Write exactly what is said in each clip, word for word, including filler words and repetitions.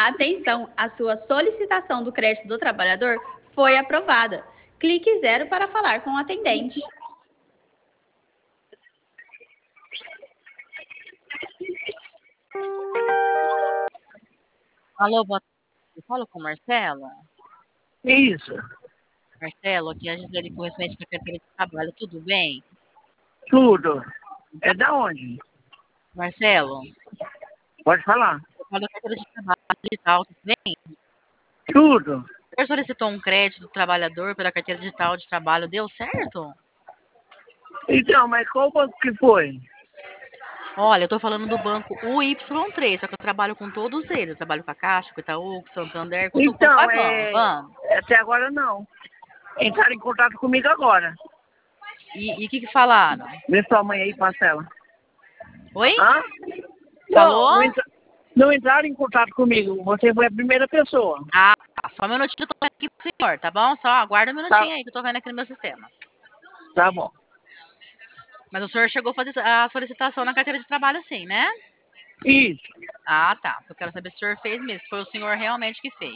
Atenção, a sua solicitação do crédito do trabalhador foi aprovada. Clique zero para falar com o atendente. Alô, boa tarde. Eu falo com o Marcelo. Isso, Marcelo, aqui é a Gisele com referente à carteira de trabalho, tudo bem? tudo. É da onde? Marcelo, Pode falar. eu falo da carteira de trabalho digital, tudo bem? Tudo. O senhor solicitou um crédito do trabalhador pela carteira digital de trabalho, deu certo? Então, mas qual banco que foi? Olha, eu tô falando do banco U Y três, só que eu trabalho com todos eles. Eu trabalho com a Caixa, com o Itaú, com o Santander, com, tu- com Então, qual banco? é... Vamos. até agora não. Entraram em contato comigo agora. E o que que falaram? Vê sua mãe aí, parcela. Oi? Hã? Falou? Não, não, entra... não entraram em contato comigo. Você foi a primeira pessoa. Ah, só um minutinho que eu tô vendo aqui pro senhor, tá bom? Só aguarda um Tá, minutinho aí que eu tô vendo aqui no meu sistema. tá bom. Mas o senhor chegou a fazer a solicitação na carteira de trabalho sim, né? Isso. Ah, tá. Eu quero saber se o senhor fez mesmo, se foi o senhor realmente que fez.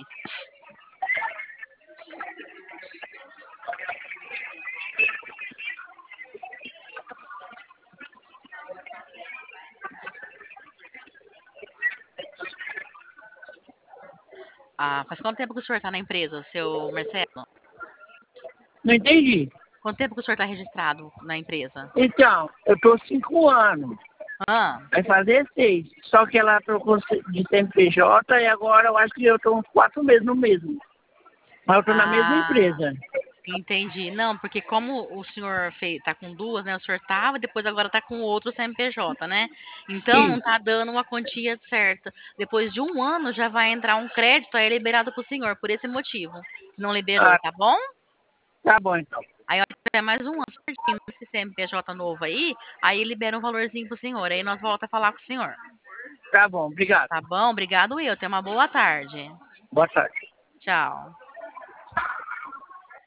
Ah, faz quanto tempo que o senhor tá na empresa, seu Marcelo? Não entendi. Quanto tempo que o senhor tá registrado na empresa? Então, eu tô cinco anos. Ah, Vai fazer seis. Só que ela trocou de C N P J e agora eu acho que eu tô uns quatro meses no mesmo. Mas eu tô na mesma ah, empresa. entendi. Não, porque como o senhor fez, tá com duas, né? O senhor tava, depois agora tá com outro C N P J, né? Então não Isso. tá dando uma quantia certa. Depois de um ano já vai entrar um crédito aí liberado pro senhor, por esse motivo. Não liberou, Ah, tá bom? tá bom então. Aí, ó, tiver mais um ano certinho nesse C N P J novo aí, aí libera um valorzinho pro senhor. Aí nós volta a falar com o senhor. Tá bom, obrigado. Tá bom? Obrigado, eu. Tenha uma boa tarde. Boa tarde. Tchau.